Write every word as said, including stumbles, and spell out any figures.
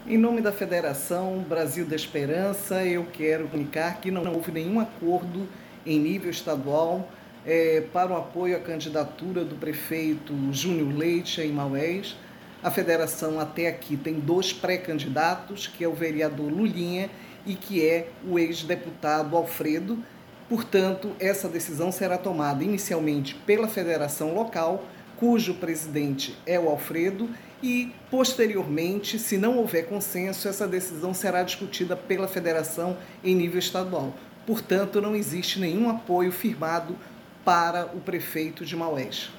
Em nome da Federação Brasil da Esperança, eu quero comunicar que não houve nenhum acordo em nível estadual é, para o apoio à candidatura do prefeito Júnior Leite em Maués. A federação até aqui tem dois pré-candidatos, que é o vereador Lulinha e que é o ex-deputado Alfredo. Portanto, essa decisão será tomada inicialmente pela federação local, cujo presidente é o Alfredo, e, posteriormente, se não houver consenso, essa decisão será discutida pela federação em nível estadual. Portanto, não existe nenhum apoio firmado para o prefeito de Maués.